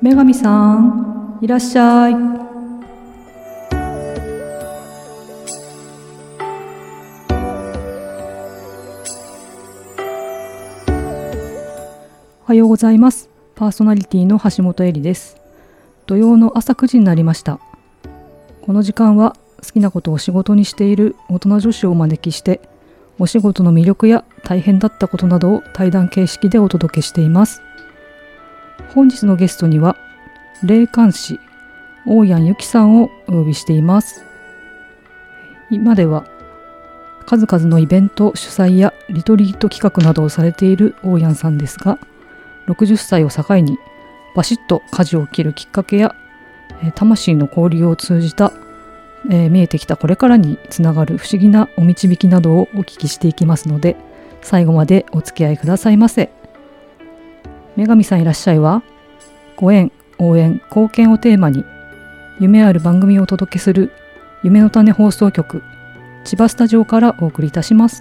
女神さんいらっしゃい。おはようございます。パーソナリティの橋本恵里です。土曜の朝9時になりました。この時間は好きなことを仕事にしている大人女子をお招きして、お仕事の魅力や大変だったことなどを対談形式でお届けしています。本日のゲストには霊感師大谷由紀さんをお呼びしています。今では数々のイベント主催やリトリート企画などをされている大谷さんですが、60歳を境にバシッと舵を切るきっかけや魂の交流を通じた見えてきたこれからにつながる不思議なお導きなどをお聞きしていきますので、最後までお付き合いくださいませ。女神さんいらっしゃいは、ご縁、応援、貢献をテーマに夢ある番組をお届けする夢の種放送局千葉スタジオからお送りいたします。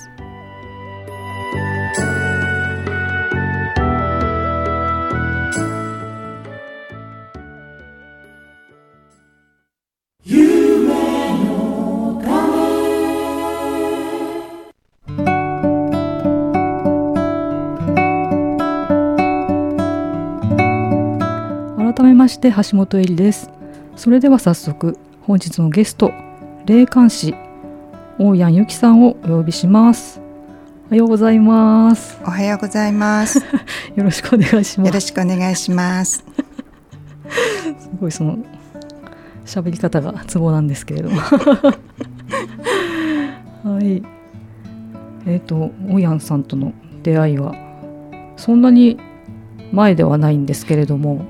改めまして橋本恵里です。それでは早速本日のゲスト、霊感師大谷由紀さんをお呼びします。おはようございます。 おはようございますよろしくお願いします。 よろしくお願いしますすごいその喋り方がツボなんですけれどもはい。大谷さんとの出会いはそんなに前ではないんですけれども、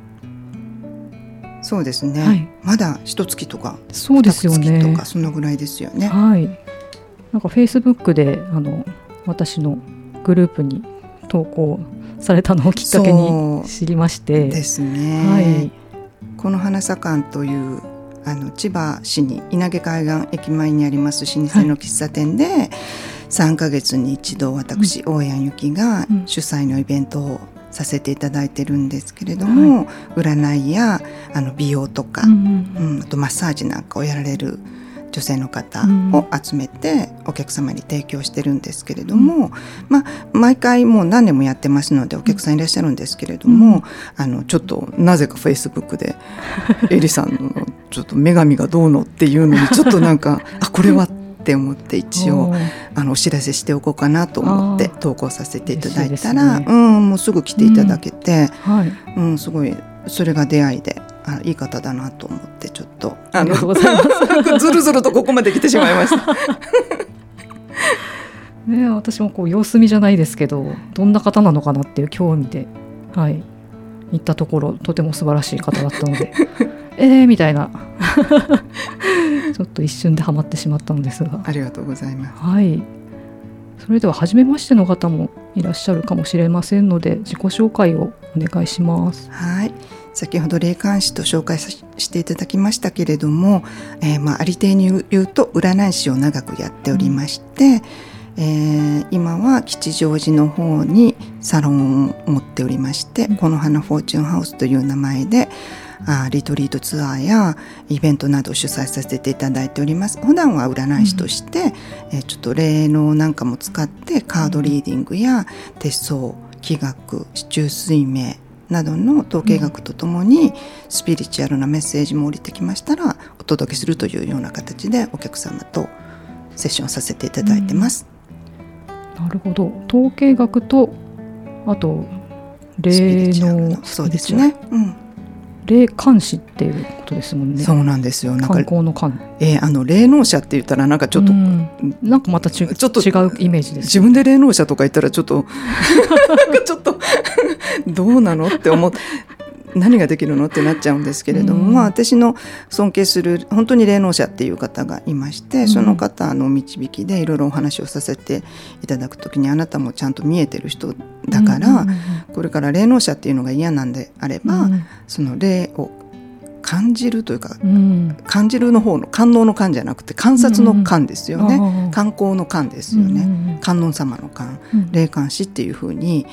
そうですね、 はい、 まだ1月とかそうですよね、 2月とかそのぐらいですよね。 はい。なんかフェイスブックで私のグループに投稿されたのをきっかけに知りまして。 ですね、 はい、 この花左館という千葉市に稲毛海岸駅前にあります老舗の喫茶店で、はい、3ヶ月に一度私、大谷由紀が主催のイベントをさせていただいてるんですけれども、はい、占いや美容とか、あとマッサージなんかをやられる女性の方を集めてお客様に提供してるんですけれども、毎回もう何年もやってますのでお客さんいらっしゃるんですけれども、ちょっとなぜかフェイスブックでエリさんのちょっと女神がどうのっていうのにちょっとなんかこれはって思って一応お知らせしておこうかなと思って投稿させていただいたら、もうすぐ来ていただけて、すごいそれが出会いでいい方だなと思ってちょっとありがとうございますずるずるとここまで来てしまいましたね、私もこう様子見じゃないですけどどんな方なのかなっていう興味で、はい、行ったところとても素晴らしい方だったのでみたいなちょっと一瞬でハマってしまったのですが、 ありがとうございます。 はい。それでは初めましての方もいらっしゃるかもしれませんので自己紹介をお願いします。 はい。先ほど霊感師と紹介していただきましたけれども、ありていに言うと占い師を長くやっておりまして、今は吉祥寺の方にサロンを持っておりまして、この花フォーチュンハウスという名前でリトリートツアーやイベントなどを主催させていただいております。普段は占い師として、ちょっと霊能なんかも使ってカードリーディングや手相、気学、四柱推命などの統計学とともにスピリチュアルなメッセージも降りてきましたらお届けするというような形でお客様とセッションさせていただいてます。 なるほど。統計学とあと霊能、 そうですね、 霊感師っていうことですもんね。 そうなんですよ。なんか観光の観、 霊能者って言ったらなんかちょっと、 なんかまたちょっと違うイメージです。 自分で霊能者とか言ったらちょっとちょっとどうなのって思って何ができるのってなっちゃうんですけれども、私の尊敬する本当に霊能者っていう方がいまして、その方の導きでいろいろお話をさせていただくときに、あなたもちゃんと見えてる人だから、これから霊能者っていうのが嫌なんであれば、その霊を感じるというか、感じるの方の観能の観じゃなくて観察の観ですよね、観光の観ですよね、観音様の観、霊感師っていうふうに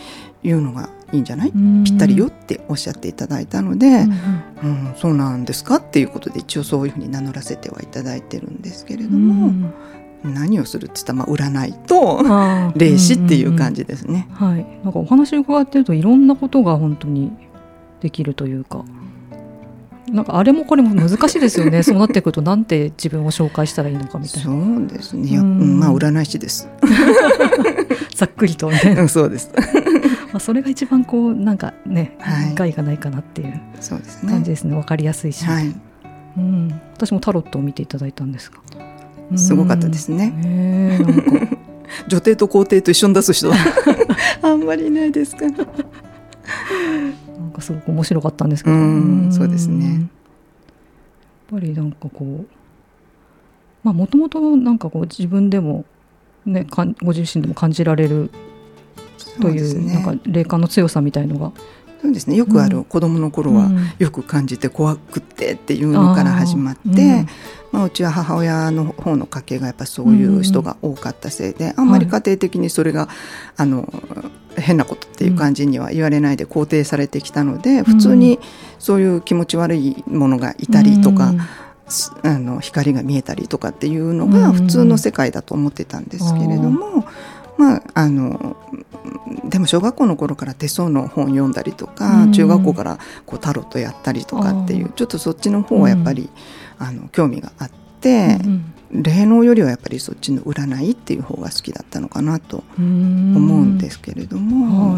いうのがいいんじゃない、ぴったりよっておっしゃっていただいたので、そうなんですかっていうことで一応そういうふうに名乗らせてはいただいてるんですけれども、何をするって言ったら、占いと霊視っていう感じですね。 はい、なんかお話を伺ってるといろんなことが本当にできるというか、なんかあれもこれも難しいですよね。そうなってくるとなんて自分を紹介したらいいのかみたいな。 そうですね、占い師ですざっくりとねそうですそれが一番こうなんかね、害がないかなっていう感じですね。分かりやすいし、私もタロットを見ていただいたんですが、 すごかったですね。なんか女帝と皇帝と一緒に出す人あんまりいないですからなんかすごく面白かったんですけど、 そうですね。 やっぱりなんかこう、もともとなんかこう自分でもね、ご自身でも感じられるという、なんか霊感の強さみたいのが、 そうですね、よくある、子供の頃はよく感じて怖くってっていうのから始まって、うちは母親の方の家系がやっぱそういう人が多かったせいで、あんまり家庭的にそれが変なことっていう感じには言われないで肯定されてきたので、普通にそういう気持ち悪いものがいたりとか、光が見えたりとかっていうのが普通の世界だと思ってたんですけれども、でも小学校の頃から手相の本読んだりとか、中学校からこうタロットやったりとかっていう、ちょっとそっちの方はやっぱり、興味があって、霊能よりはやっぱりそっちの占いっていう方が好きだったのかなと思うんですけれども、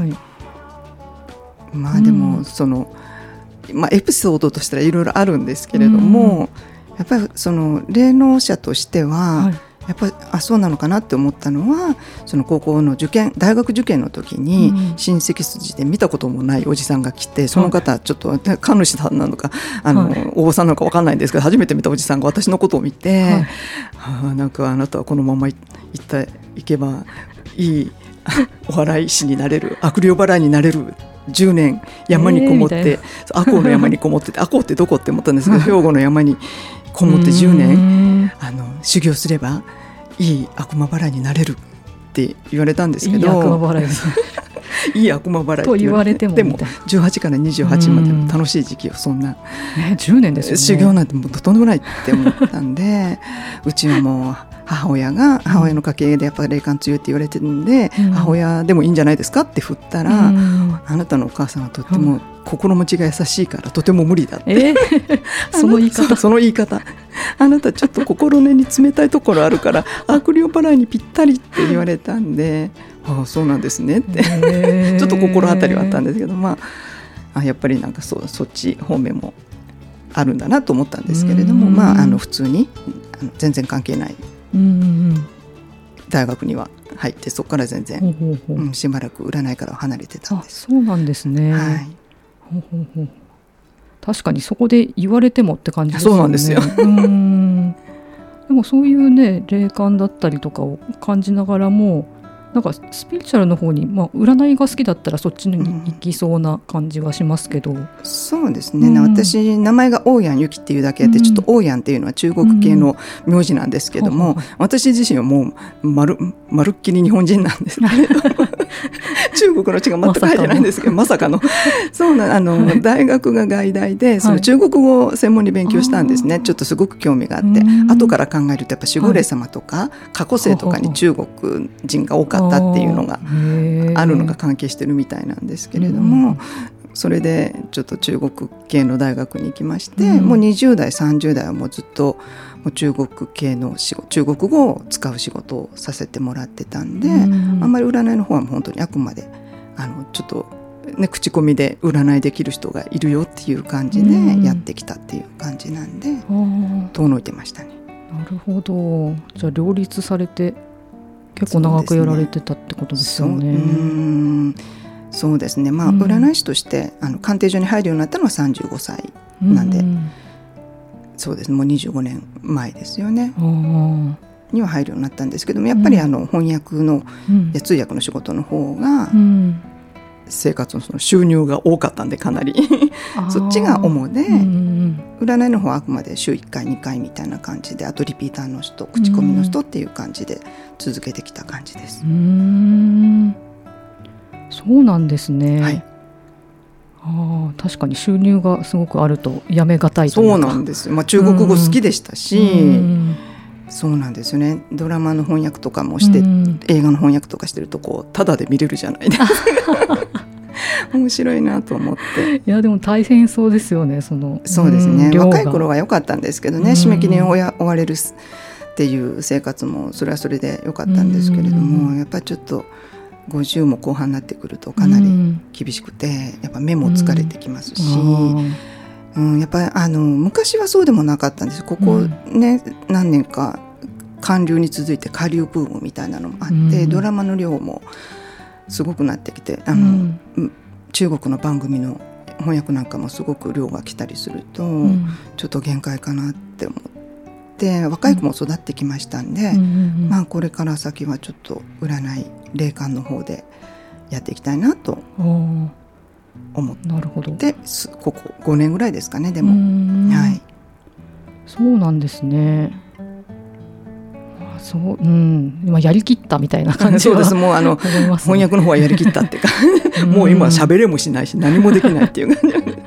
でもその、エピソードとしてはいろいろあるんですけれども、やっぱりその霊能者としては、やっぱりそうなのかなって思ったのは、その高校の大学受験の時に親戚筋で見たこともないおじさんが来て、その方ちょっと神主さんなのかお坊さんなのか分かんないんですけど、初めて見たおじさんが私のことを見て、なんかあなたはこのまま行けばいいお祓い師になれる、悪霊払いになれる、10年山にこもって、赤穂の山にこもってて、赤穂ってどこって思ったんですけど、兵庫の山にこもって10年修行すればいい悪魔払いになれるって言われたんですけど、 いい悪魔払いですいい悪魔払いと言われても、 でも18から28までの楽しい時期をそんな、 10年ですよね。 修行なんてもうとんでもないって思ったんでうちはもう母親の家系でやっぱり霊感強いって言われてるんで、母親でもいいんじゃないですかって振ったら、あなたのお母さんはとっても心持ちが優しいからとても無理だって、その言い方あなたちょっと心根に冷たいところあるから悪霊払いにぴったりって言われたんで、そうなんですねってちょっと心当たりはあったんですけど、やっぱりなんかそっち方面もあるんだなと思ったんですけれども、普通に全然関係ない大学には入って、そこから全然しばらく占いから離れてたんです。 そうなんですね。確かにそこで言われてもって感じですよね。そうなんですよでもそういうね、霊感だったりとかを感じながらも、なんかスピリチュアルの方に、占いが好きだったらそっちに行きそうな感じはしますけど、 そうですね、私名前がオーヤンユキっていうだけあって、ちょっとオーヤンっていうのは中国系の名字なんですけども、私自身はもうまるっきり日本人なんですけれど中国の血が全く入ってないんですけど、まさかのそうな大学が外大で、その中国語を専門に勉強したんですね。ちょっとすごく興味があって、後から考えるとやっぱ守護霊様とか過去世とかに中国人が多かったっていうのがあるのが関係してるみたいなんですけれども、それでちょっと中国系の大学に行きまして、もう20代30代はもうずっともう中国系の中国語を使う仕事をさせてもらってたんで、あんまり占いの方は本当にあくまでちょっと、口コミで占いできる人がいるよっていう感じでやってきたっていう感じなんで、遠のいてましたね。 なるほど。じゃあ両立されて結構長くやられてたってことですよね。 そうですね、占い師として鑑定所に入るようになったのは35歳なんで、そうですね、もう25年前ですよねには入るようになったんですけども、やっぱり翻訳の、通訳の仕事の方が、生活のその収入が多かったんでかなりそっちが主で、占いの方はあくまで週1回2回みたいな感じで、あとリピーターの人、口コミの人っていう感じで続けてきた感じです。 そうなんですね、 はい、 確かに収入がすごくあるとやめがたいというか。 そうなんですよ、中国語好きでしたし、そうなんですよね。ドラマの翻訳とかもして、映画の翻訳とかしてるとタダで見れるじゃないですか面白いなと思って。 いやでも大変そうですよね。 そうですね、若い頃は良かったんですけどね、締め切りに追われるっていう生活もそれはそれで良かったんですけれども、やっぱりちょっと50も後半になってくるとかなり厳しくて、やっぱ目も疲れてきますし、やっぱり昔はそうでもなかったんです。ここね、何年か韓流に続いて下流ブームみたいなのもあって、ドラマの量もすごくなってきて、中国の番組の翻訳なんかもすごく量が来たりすると、ちょっと限界かなって思って、若い子も育ってきましたんで、これから先はちょっと占い霊感の方でやっていきたいなと思って、 なるほど。 ここ5年ぐらいですかね。でも、はい、 そうなんですね。今やりきったみたいな感じはそうです。もう翻訳の方はやりきったってかもう今喋れもしないし何もできないっていう感じで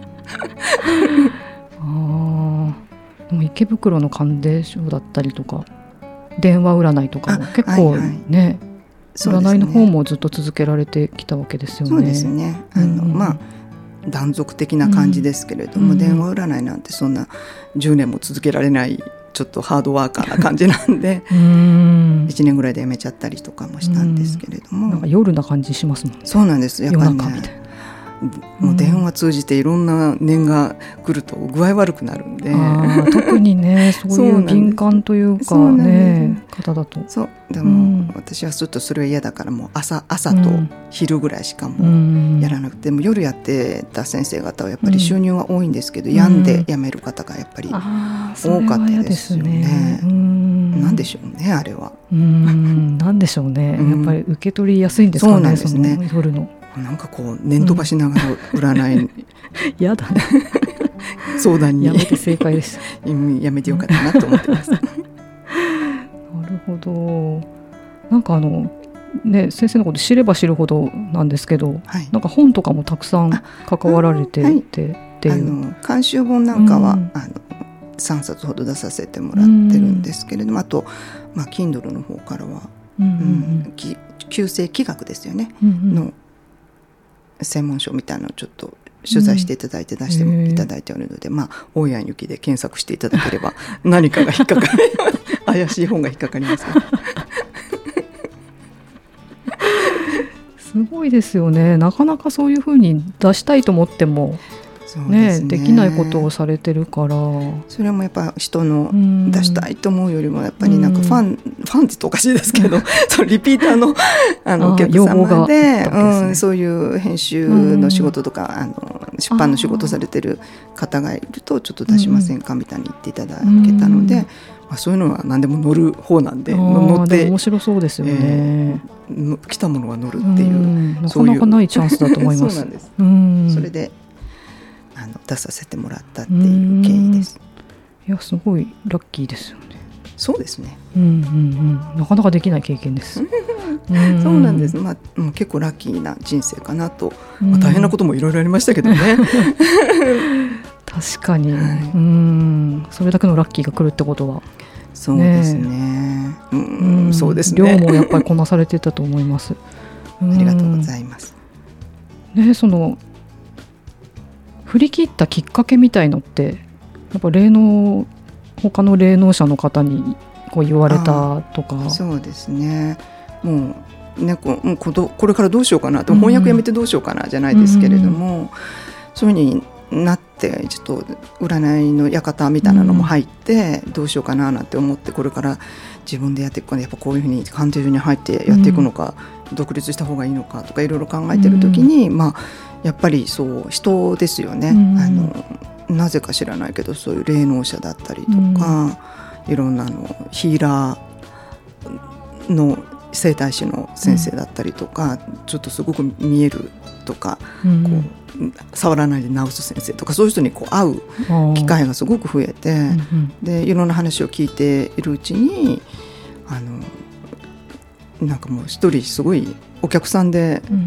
も池袋の鑑定書だったりとか電話占いとかも結構ね、占いの方もずっと続けられてきたわけですよね。 そうですね。断続的な感じですけれども、電話占いなんてそんな10年も続けられないちょっとハードワーカーな感じなんで1年ぐらいで辞めちゃったりとかもしたんですけれども、 なんか夜な感じしますもんね。 そうなんです。やっぱりね、もう電話通じていろんな念が来ると具合悪くなるんで、 特にねそういう敏感というかね方だと。 そうでも、私はちょっとそれは嫌だから、もう朝と昼ぐらいしかもやらなくて、も夜やってた先生方はやっぱり収入は多いんですけど、病んで辞める方がやっぱり多かったですよね。なんでしょうね、あれは。 なんでしょうね、やっぱり受け取りやすいんですかね。 そうなんですね。 夜のなんか念飛ばしながら占いやだね相談にやめて正解でしたやめてよかったなと思ってますなるほど。なんか先生のこと知れば知るほどなんですけど、なんか本とかもたくさん関わられててっていう、 監修本なんかは3冊ほど出させてもらってるんですけれども、あと、Kindle の方からは、旧世気学ですよね、の専門書みたいなのをちょっと取材していただいて出していただいておるので、大谷由紀で検索していただければ何かが引っかかる怪しい本が引っかかりますすごいですよね。なかなかそういうふうに出したいと思ってもできないことをされてるから、 それもやっぱ人の出したいと思うよりもやっぱりなんかファンって言うとおかしいですけどそのリピーターのお客様で、そういう編集の仕事とか出版の仕事されてる方がいるとちょっと出しませんかみたいに言っていただけたので、そういうのは何でも乗る方なんで、乗って面白そうですよね。 来たものは乗るっていう、 なかなかないチャンスだと思いますそうなんです。それで出させてもらったっていう経緯です。 いやすごいラッキーですよね。 そうですね、 なかなかできない経験ですそうなんです。結構ラッキーな人生かなと、大変なこともいろいろありましたけどね確かに、それだけのラッキーが来るってことはそうですね、そうですね。 量もやっぱりこなされてたと思いますありがとうございます。 振り切ったきっかけみたいのってやっぱ他の霊能者の方にこう言われたとか。 そうですね、もうねこれからどうしようかなと、翻訳やめてどうしようかなじゃないですけれども、そういうふうになってちょっと占いの館みたいなのも入って、どうしようかななんて思って、これから自分でやっていくか、やっぱこういうふうに鑑定所に入ってやっていくのか、独立した方がいいのかとかいろいろ考えてる時に、やっぱりそう人ですよね、なぜか知らないけどそういう霊能者だったりとか、いろんなヒーラーの整体師の先生だったりとか、ちょっとすごく見えるとか、こう触らないで治す先生とか、そういう人に会う機会がすごく増えて、でいろんな話を聞いているうちになんかもう一人すごいお客さんで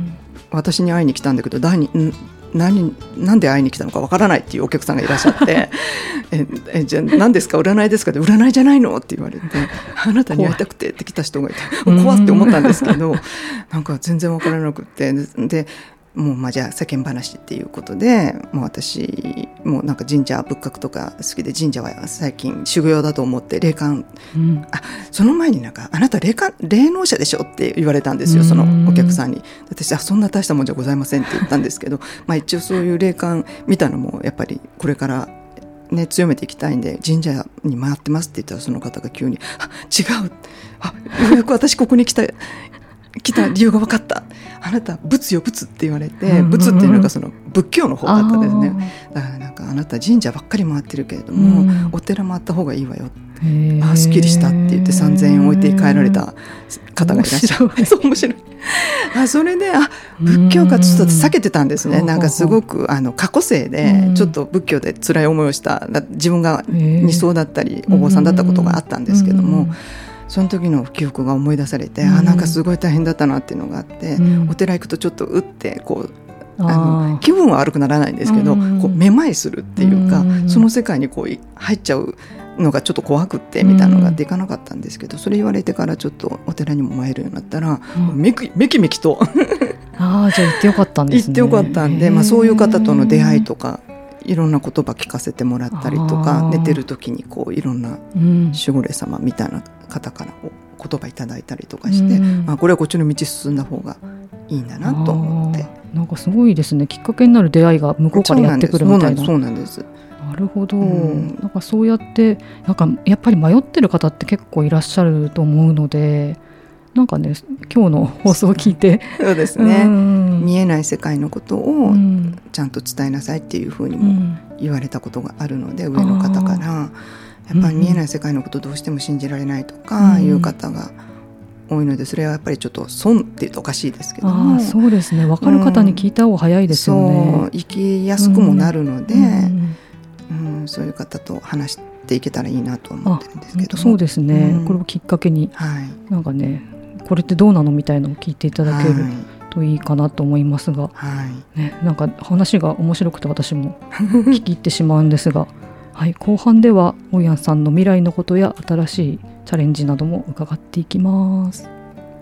私に会いに来たんだけどなんで会いに来たのかわからないっていうお客さんがいらっしゃってじゃあ何ですか、占いですかって、占いじゃないのって言われて、あなたに会いたくてって来た人がいて、怖って思ったんですけどなんか全然わからなくて、でもうじゃあ世間話っていうことで、もう私もうなんか神社仏閣とか好きで、神社は最近修行だと思って霊感、その前になんかあなた霊能者でしょって言われたんですよ、そのお客さんに。私そんな大したもんじゃございませんって言ったんですけど一応そういう霊感みたいなのもやっぱりこれからね、強めていきたいんで神社に回ってますって言ったら、その方が急に違う、ようやく私ここに来た理由が分かった、あなた仏よ仏って言われて、仏っていうのがその仏教の方だったんですね。だからなんかあなた神社ばっかり回ってるけれども、お寺回った方がいいわよ、すっきりしたって言って3000円置いて帰られた方がいらっしゃる。面白いそれで仏教かちょっと避けてたんですね。なんかすごく過去生でちょっと仏教で辛い思いをした自分が二層だったりお坊さんだったことがあったんですけども、その時の記憶が思い出されて、なんかすごい大変だったなっていうのがあって、お寺行くとちょっとってこう気分は悪くならないんですけど、こうめまいするっていうか、その世界にこう入っちゃうのがちょっと怖くってみたいなのがあっていかなかったんですけど、それ言われてからちょっとお寺にも参るようになったら、めきめきとじゃあ行ってよかったんですね。 行ってよかったんで、そういう方との出会いとかいろんな言葉聞かせてもらったりとか、寝てる時にこういろんな守護霊様みたいな方から言葉いただいたりとかして、これはこっちの道進んだ方がいいんだなと思って。 なんかすごいですね、きっかけになる出会いが向こうからやってくるみたいな。 そうなんです。 なるほど、なんかそうやってなんかやっぱり迷ってる方って結構いらっしゃると思うので、なんかね今日の放送を聞いてそうですね、見えない世界のことをちゃんと伝えなさいっていうふうにも言われたことがあるので、上の方からやっぱり見えない世界のことをどうしても信じられないとかいう方が多いので、それはやっぱりちょっと損っていうとおかしいですけども、 そうですね、分かる方に聞いた方が早いですよね。 そう生きやすくもなるので、そういう方と話していけたらいいなと思ってるんですけど。 そうですね、これをきっかけに、なんかねこれってどうなのみたいなのを聞いていただけるといいかなと思いますが、なんか話が面白くて私も聞き入ってしまうんですが後半では大家さんの未来のことや新しいチャレンジなども伺っていきます。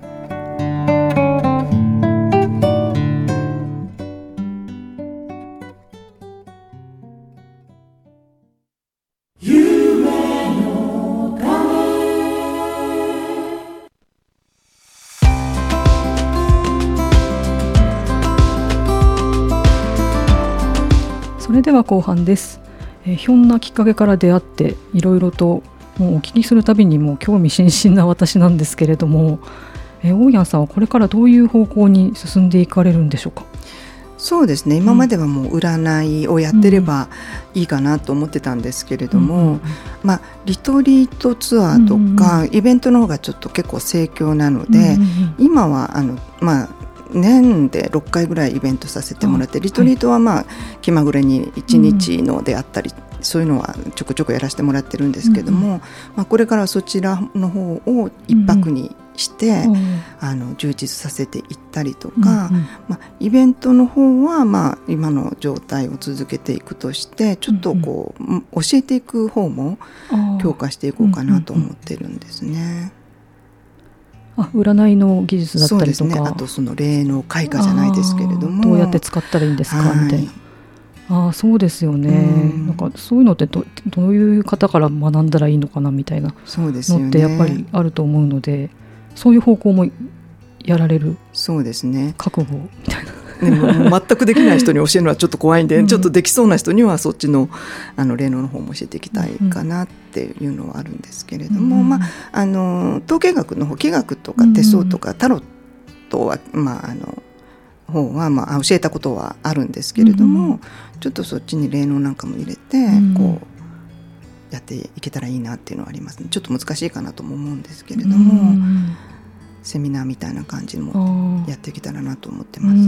それでは後半です。ひょんなきっかけから出会っていろいろともうお聞きするたびにもう興味津々な私なんですけれども、大家さんはこれからどういう方向に進んでいかれるんでしょうか。 そうですね、今まではもう占いをやってればいいかなと思ってたんですけれども、リトリートツアーとかイベントの方がちょっと結構盛況なので、今は年で6回ぐらいイベントさせてもらって、リトリートは気まぐれに1日のであったり、そういうのはちょくちょくやらせてもらってるんですけども、これからそちらの方を1泊にして、充実させていったりとか、イベントの方は今の状態を続けていくとして、ちょっとこう、教えていく方も強化していこうかなと思ってるんですね。 占いの技術だったりとか、 そうですね、あとその霊の開花じゃないですけれども、 どうやって使ったらいいんですかみたいな。そうですよね、なんかそういうのってどういう方から学んだらいいのかなみたいなのってやっぱりあると思うので、そういう方向もやられる。そうですね、覚悟みたいな。 でも全くできない人に教えるのはちょっと怖いんで、ちょっとできそうな人にはそっちの霊能の方も教えていきたいかなっていうのはあるんですけれども、統計学の方、気学とか手相とかタロットは、方は教えたことはあるんですけれども、ちょっとそっちに霊能なんかも入れて、こうやっていけたらいいなっていうのはありますね。ちょっと難しいかなとも思うんですけれども、セミナーみたいな感じもやっていけたらなと思ってます。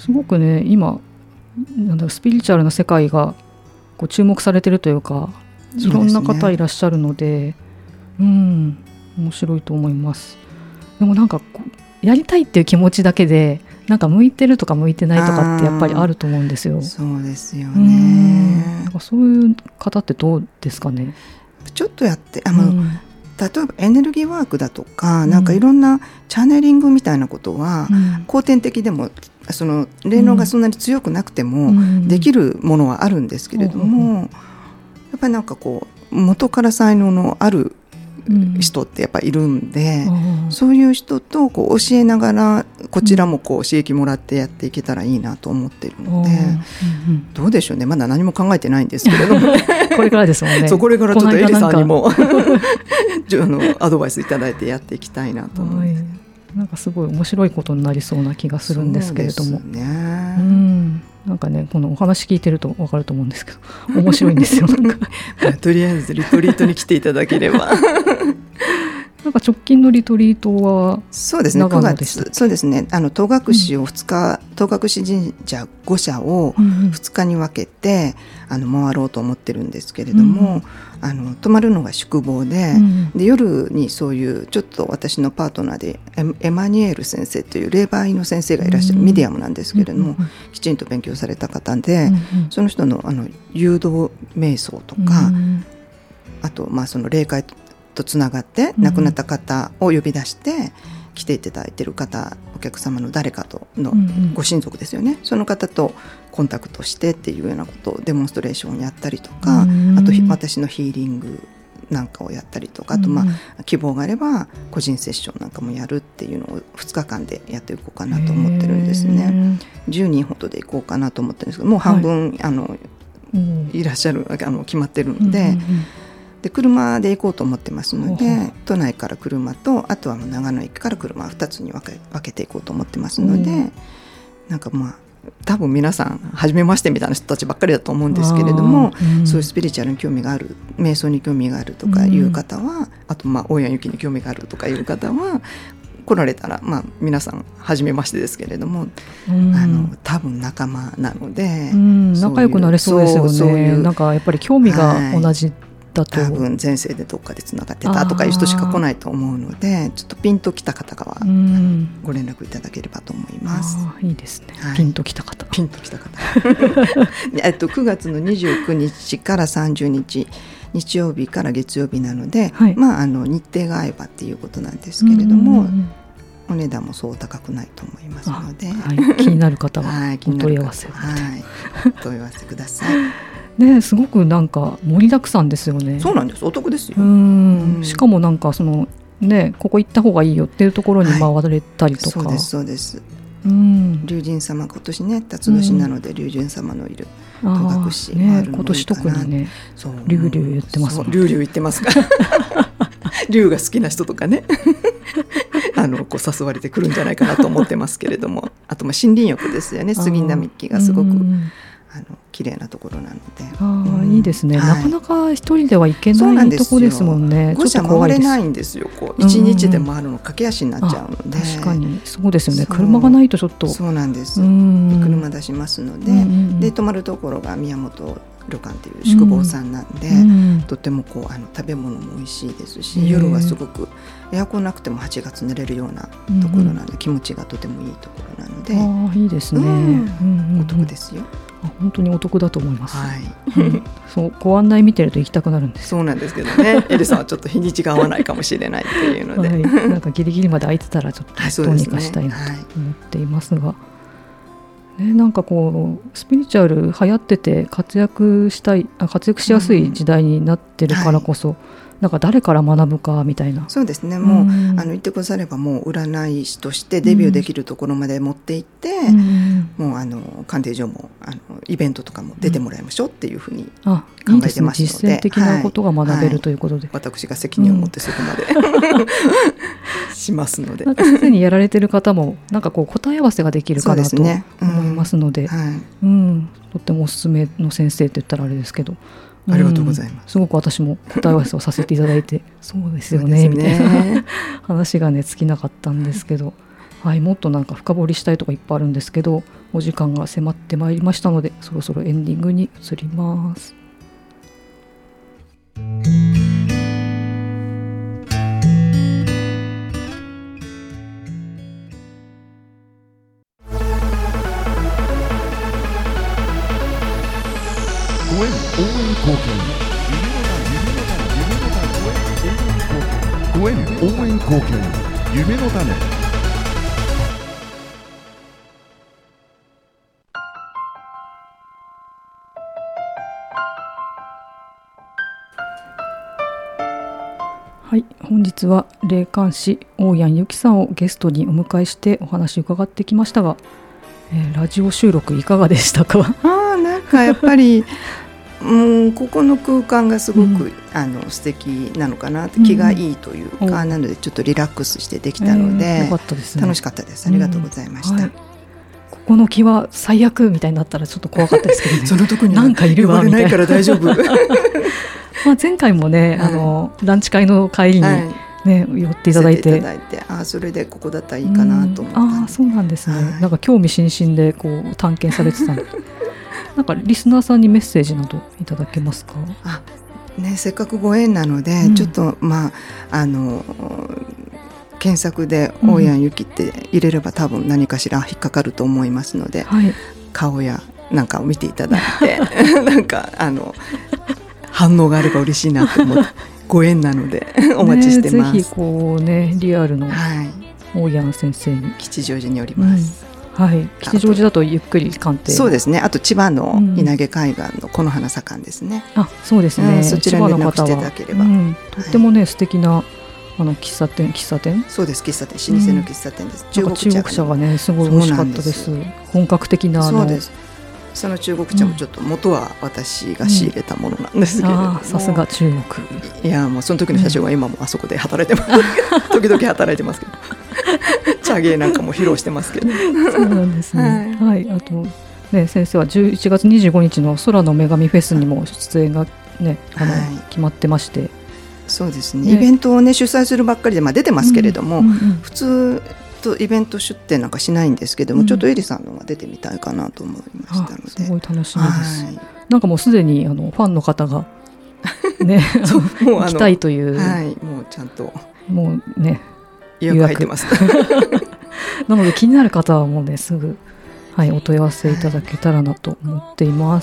すごくね、今スピリチュアルな世界がこう注目されてるというか、いろんな方いらっしゃるので、面白いと思います。でもなんかやりたいっていう気持ちだけでなんか向いてるとか向いてないとかってやっぱりあると思うんですよ。 そうですよね。 なんかそういう方ってどうですかね。 ちょっとやって例えばエネルギーワークだとか、なんかいろんなチャネリングみたいなことは、後天的でもその霊能がそんなに強くなくてもできるものはあるんですけれども、やっぱりなんかこう元から才能のある人ってやっぱいるんで、そういう人とこう教えながらこちらもこう刺激もらってやっていけたらいいなと思っているので、どうでしょうね。まだ何も考えてないんですけれども、ね、 これからですもんね。 そう、これからちょっとエリさんにもアドバイスいただいてやっていきたいなと思います。 なんかすごい面白いことになりそうな気がするんですけれども、 そうですね、 なんかね、このお話聞いてると分かると思うんですけど、面白いんですよ。なんかとりあえずリトリートに来ていただければなんか直近のリトリートはそうですね、9月、そうですね、戸隠を2日、戸隠神社5社を2日に分けて、回ろうと思ってるんですけれども、泊まるのが宿坊で、で夜にそういうちょっと私のパートナーでエマニュエル先生という霊媒の先生がいらっしゃる、ミディアムなんですけれども、きちんと勉強された方で、その人の誘導瞑想とか、あとその霊界とつながって亡くなった方を呼び出して来ていただいている方、お客様の誰かとのご親族ですよね、その方とコンタクトしてっていうようなことをデモンストレーションをやったりとか、あと私のヒーリングなんかをやったりとか、あと希望があれば個人セッションなんかもやるっていうのを2日間でやっていこうかなと思ってるんですね。10人ほどで行こうかなと思ってるんですけど、もう半分、いらっしゃる決まってるので、で車で行こうと思ってますので、都内から車と、あとは長野駅から車2つに分けていこうと思ってますので、なんか多分皆さん初めましてみたいな人たちばっかりだと思うんですけれども、そういうスピリチュアルに興味がある、瞑想に興味があるとかいう方は、あと大谷由紀に興味があるとかいう方は来られたら、皆さん初めましてですけれども、多分仲間なので、 仲良くなれそうですよね。そういうなんかやっぱり興味が同じだと、 多分前世でどっかでつながってたとかいう人しか来ないと思うので、ちょっとピンときた方はご連絡いただければと思います。 いいですね、ピンときた方 9月の29日から30日日曜日から月曜日なので、日程が合えばっていうことなんですけれども、お値段もそう高くないと思いますので、 気になる方はお問い合わせを、 お問い合わせください。 ね、すごくなんか盛りだくさんですよね。 そうなんです、お得ですよ。 しかもなんかそのね、ここ行った方がいいよっていうところに回れたりとか、 そうです。龍神様、今年ね辰年なので、龍神様のいる戸隠回るのもいいかな。 今年特にね、龍言ってますもんね。 龍言ってますから龍が好きな人とかねこう誘われてくるんじゃないかなと思ってますけれども、あと森林浴ですよね。杉並木がすごく綺麗なところなので、 いいですね、なかなか一人では行けないところですもんね。 5社回れないんですよ。1日で回るの駆け足になっちゃうので。 確かにそうですよね。車がないとちょっと。 そうなんです。車出しますので、で泊まるところが宮本旅館っていう宿坊さんなんで、とても食べ物も美味しいですし、夜はすごくエアコンなくても8月寝れるようなところなので、気持ちがとてもいいところなので、 いいですね、 お得ですよ。 本当にお得だと思います、そうご案内見てると行きたくなるんです。 そうなんですけどね、エリさんはちょっと日にちが合わないかもしれないっていうので、 なんかギリギリまで空いてたらちょっとどうにかしたいなと思っていますが、なんかこうスピリチュアル流行ってて活躍しやすい時代になってるからこそ、なんか誰から学ぶかみたいな。 そうですね、もう言ってくだされば、もう占い師としてデビューできるところまで持っていって、もう鑑定所もイベントとかも出てもらいましょうっていうふうに考えてますので、 実践的なことが学べるということで、 私が責任を持ってそこまでしますので、 すでにやられてる方もなんかこう答え合わせができるかなと思いますので、とってもおすすめの先生って言ったらあれですけど、 ありがとうございます。 すごく私も答え合わせをさせていただいてそうですよねみたいな話がね尽きなかったんですけど、もっとなんか深掘りしたいとこいっぱいあるんですけど、お時間が迫ってまいりましたので、そろそろエンディングに移ります。 ご縁応援貢献夢の種。 はい、本日は霊感師大谷由紀さんをゲストにお迎えしてお話伺ってきましたが、ラジオ収録いかがでしたか？ なんかやっぱりここの空間がすごく、素敵なのかなって、気がいいというか、なのでちょっとリラックスしてできたので、 よかったですね、 楽しかったです。ありがとうございました、 はい、ここの気は最悪みたいになったらちょっと怖かったですけどねそのとこになんかいるわみたいな、 言われないから大丈夫前回もね、ランチ会の帰りに、ね、寄っていただいて、 それでここだったらいいかなと思った、 そうなんですね、なんか興味津々でこう探検されてたのでなんかリスナーさんにメッセージなどいただけますか？ せっかくご縁なので、ちょっと検索で大谷由紀って入れれば多分何かしら引っかかると思いますので、顔やなんかを見ていただいてなんか反応があれば嬉しいなと思ってご縁なのでお待ちしてます、 ぜひこうねリアルの大谷先生に、 吉祥寺におります、 吉祥寺だとゆっくり鑑定、 そうですね。あと千葉の稲毛海岸のこの花盛んですね、 そうですね、 そちらに連絡していただければ、 とってもね素敵な喫茶店そうです、喫茶店、老舗の喫茶店です、 中国茶がねすごい美味しかったです。本格的なそうです。その中国茶もちょっと元は私が仕入れたものなんですけれども、 さすが中国。 いやもうその時の社長は今もあそこで働いてます、時々働いてますけど茶芸なんかも披露してますけどそうなんですね、あとね、先生は11月25日の空の女神フェスにも出演がね決まってまして、 そうですね、イベントをね主催するばっかりで、出てますけれども、普通とイベント出展なんかしないんですけども、ちょっとエリさんのが出てみたいかなと思いましたので、 すごい楽しみです、なんかもうすでにファンの方がね行きたいという、 もうちゃんともうね予約入ってますなので気になる方はもうねすぐ、お問い合わせいただけたらなと思っています。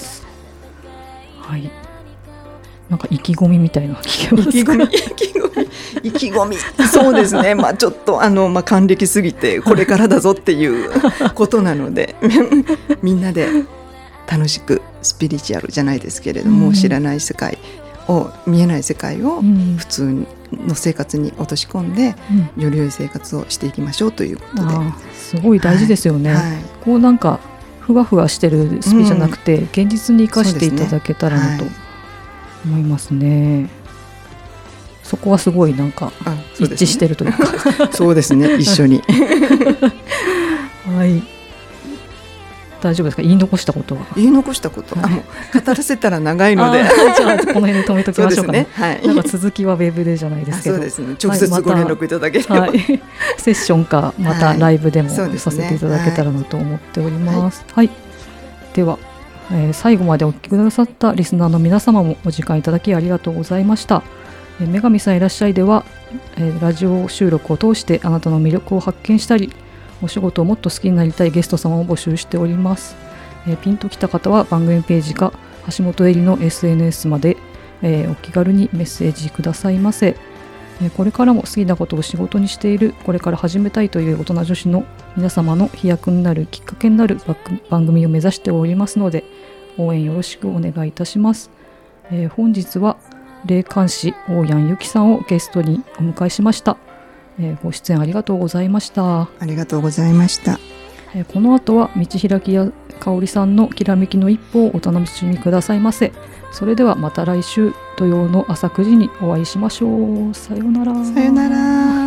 なんか意気込みみたいな聞けますか？ 意気込みそうですね、ちょっと還暦すぎてこれからだぞっていうことなのでみんなで楽しくスピリチュアルじゃないですけれども、知らない世界を、見えない世界を普通の生活に落とし込んで、より良い生活をしていきましょうということで、 すごい大事ですよね、こうなんかふわふわしてるスピじゃなくて、現実に生かしていただけたらなと思いますね。そこはすごいなんか一致してるというかそうですね、一緒に大丈夫ですか？言い残したことは？ もう語らせたら長いのでじゃあこの辺で止めときましょうかね。なんか続きはウェブでじゃないですけど、 そうですね、直接ご連絡いただければ、 セッションかまたライブでもさせていただけたらなと思っております。では、最後までお聞きくださったリスナーの皆様もお時間いただきありがとうございました。女神さんいらっしゃいでは、ラジオ収録を通してあなたの魅力を発見したり、お仕事をもっと好きになりたいゲスト様を募集しております。ピンときた方は番組ページか橋本恵里の SNS まで、お気軽にメッセージくださいませ。これからも好きなことを仕事にしている、これから始めたいという大人女子の皆様の飛躍になるきっかけになる番組を目指しておりますので、応援よろしくお願いいたします。本日は霊感師大谷由紀さんをゲストにお迎えしました。ご出演ありがとうございました。 ありがとうございました。 この後は道開きや香織さんのきらめきの一歩をお楽しみくださいませ。それではまた来週土曜の朝9時にお会いしましょう。さようなら。 さようなら。